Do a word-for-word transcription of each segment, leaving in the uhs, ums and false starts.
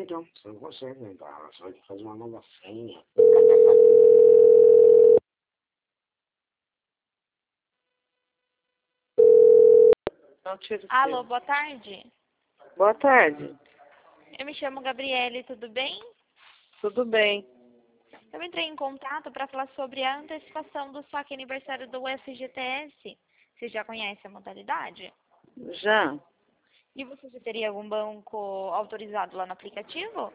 não. Você não consegue entrar. Você vai ter que fazer uma nova senha. Não tiro o Alô, seu. boa tarde. Boa tarde. Eu me chamo Gabriele, tudo bem? Tudo bem. Eu entrei em contato para falar sobre a antecipação do saque aniversário do F G T S. Você já conhece a modalidade? Já? E você já teria algum banco autorizado lá no aplicativo?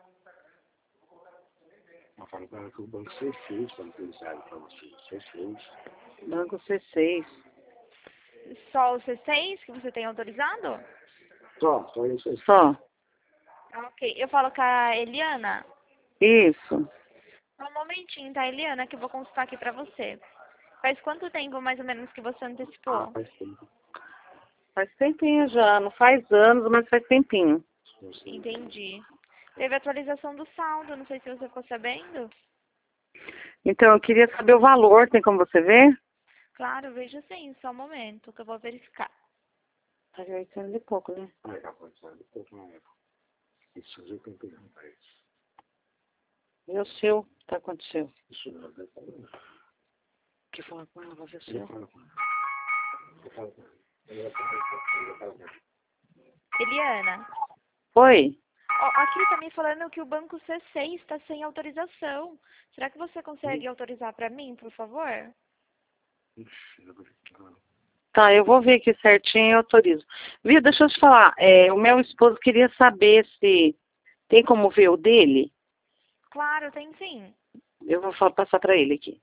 Eu falo para ela que o banco C seis para autorizar para você. C seis. Banco C seis. Só o C seis que você tem autorizado? Só, só isso aí. Só? Ok, eu falo com a Eliana. Isso. Um momentinho, tá, Eliana, que eu vou consultar aqui pra você. Faz quanto tempo, mais ou menos, que você Ah, antecipou? faz tempo. Faz tempinho já. Não faz anos, mas faz tempinho. Entendi. Teve atualização do saldo, não sei se você ficou sabendo. Então, eu queria saber o valor. Tem como você ver? Claro, veja sim, só um momento, que eu vou verificar. Tá oitocentos e pouco, né? Ah, já pode ser de pouco na época. Isso eu tenho que perguntar isso. E o seu? Tá quanto o seu? Isso não deve estar. Que fala com ela, vai ver o Eu seu. falo com ela. Eu falo com ela. Eu falo com ela. Eliana, Oi? ó, aqui tá me falando que o banco C seis está sem autorização. Será que você consegue autorizar pra mim, por favor? Ixi, eu vou ter que falar. Tá, eu vou ver aqui certinho e eu autorizo. Viu, deixa eu te falar. É, o meu esposo queria saber se tem como ver o dele. Claro, tem sim. Eu vou fa- passar pra ele aqui.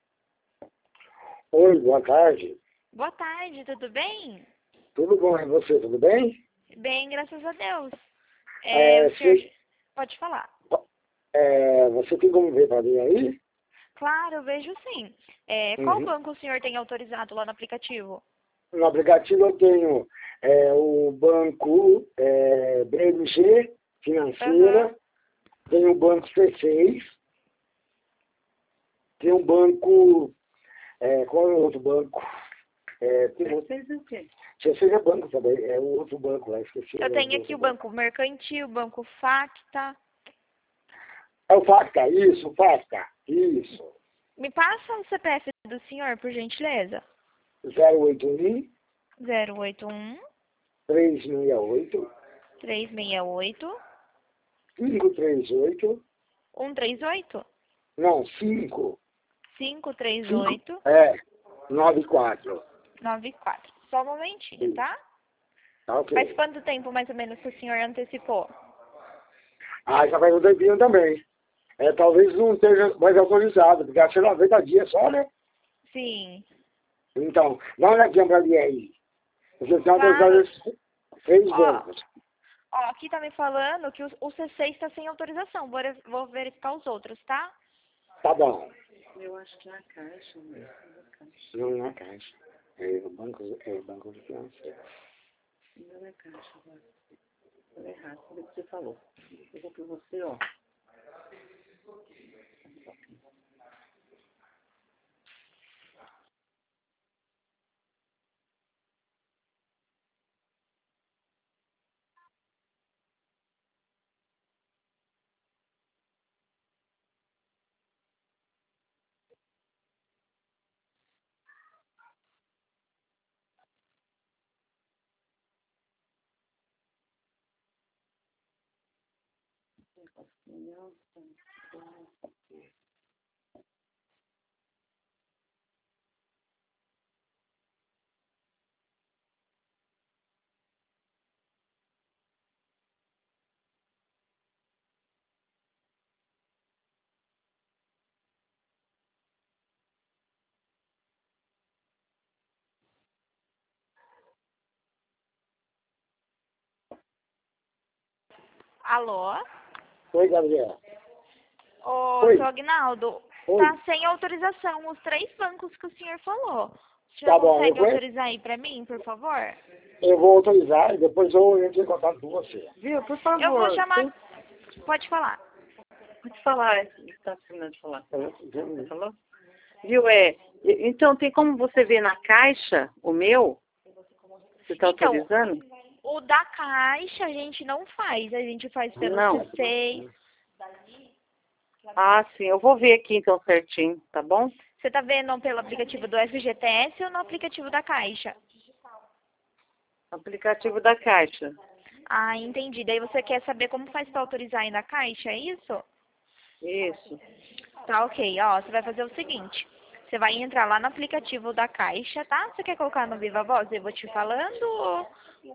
Oi, boa tarde. Boa tarde, tudo bem? Tudo bom e você, tudo bem? Bem, graças a Deus. É, É, o senhor você, pode falar. é, você tem como ver para mim aí? Claro, eu vejo sim. É, qual Uhum. banco o senhor tem autorizado lá no aplicativo? No aplicativo eu tenho é, o banco é, B M G Financeira, Aham. tem o banco C seis, tem o banco, é, qual é o outro banco? É, tem outro, Vocês o quê? C seis é banco também, é o outro banco lá, esqueci. Eu o nome tenho do aqui outro o banco. Banco Mercantil, o Banco Facta. É o FACTA, isso, o FACTA, isso. Me passa o C P F do senhor, por gentileza. zero oito um, zero oito um, três seis oito, três seis oito, cinco três oito, um três oito, não, cinco, cinco três cinco, oito, é, nove quatro. nove quatro. Só um momentinho, tá? Tá ok. Faz quanto tempo, mais ou menos, que o senhor antecipou? Ah, já faz um tempinho também. É, talvez não esteja mais autorizado, porque achei noventa dias só, né? Sim. Então, dá uma olhadinha pra mim aí. Você tem autorizado Claro. esses três Ó, bancos. ó, aqui tá me falando que o, o C seis está sem autorização. Vou, vou verificar os outros, tá? Tá bom. Eu acho que é a caixa mesmo. Não na caixa. É o banco, é o banco de financeiro. Não é caixa, agora. Tá errado, tudo que você falou. Eu vou pra você, ó. Alô? Oi, Gabriela. Ô, Oi. seu Agnaldo, Oi. tá sem autorização os três bancos que o senhor falou. O senhor Tá bom, eu consegue vou, autorizar aí pra mim, por favor? eu vou autorizar e depois eu entro em contato com você. Viu, por Eu vou favor. chamar... Tem... Pode falar. Pode falar. Ele tá terminando de falar. Tá Você falou? Viu, é... Então, tem como você ver na caixa o meu? Você tá Então, autorizando? O da Caixa a gente não faz, a gente faz pelo Não. C seis. Ah, sim. Eu vou ver aqui então certinho, tá bom? Você tá vendo pelo aplicativo do F G T S ou no aplicativo da Caixa? Aplicativo da Caixa. Ah, entendi. Daí você quer saber como faz para autorizar aí na Caixa, é isso? Isso. Tá, ok. Ó, você vai fazer o seguinte. Você vai entrar lá no aplicativo da Caixa, tá? Você quer colocar no Viva Voz? Eu vou te falando ou...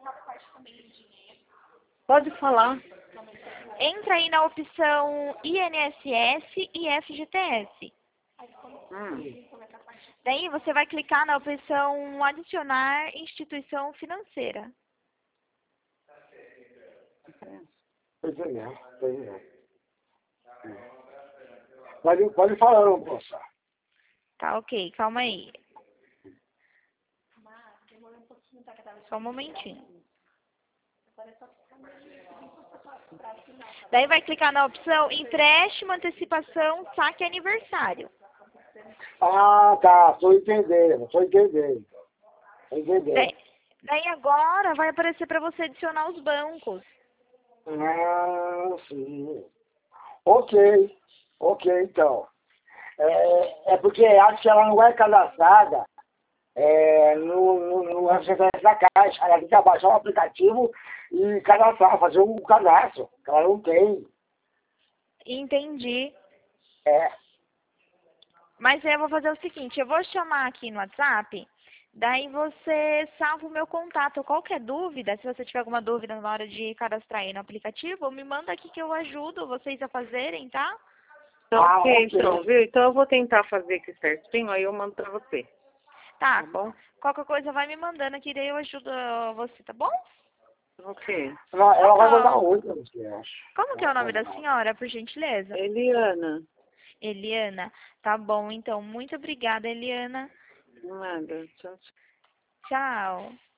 Pode falar. Entra aí na opção I N S S e F G T S. Hum. Daí você vai clicar na opção adicionar instituição financeira. Pois é, pois é. Pode, pode falar, moça. Tá, ok. Calma aí. Só um momentinho. Daí vai clicar na opção empréstimo, antecipação, saque aniversário. Ah, tá. Tô entendendo, tô entendendo. Tô entendendo. Daí, daí agora vai aparecer para você adicionar os bancos. Ah, sim. Ok, ok, então. É, é porque acho que ela não é cadastrada é, no, no, no F G T S da Caixa. Ela tem que baixar o aplicativo e cadastrar, fazer um cadastro, que ela não tem. Entendi. É. Mas eu vou fazer o seguinte, eu vou chamar aqui no WhatsApp, daí você salva o meu contato. Qualquer dúvida, se você tiver alguma dúvida na hora de cadastrar aí no aplicativo, me manda aqui que eu ajudo vocês a fazerem, tá? Então, Ah, ok, ok. então, viu? Então eu vou tentar fazer aqui certinho, aí eu mando pra você. Tá, Tá bom? qualquer coisa vai me mandando aqui, daí eu ajudo você, tá bom? Ok. Não, ela vai mandar Então, outra, eu acho. como que é o nome da senhora, por gentileza? Eliana. Eliana. Tá bom, então, muito obrigada, Eliana. Nada. Tchau, tchau. Tchau.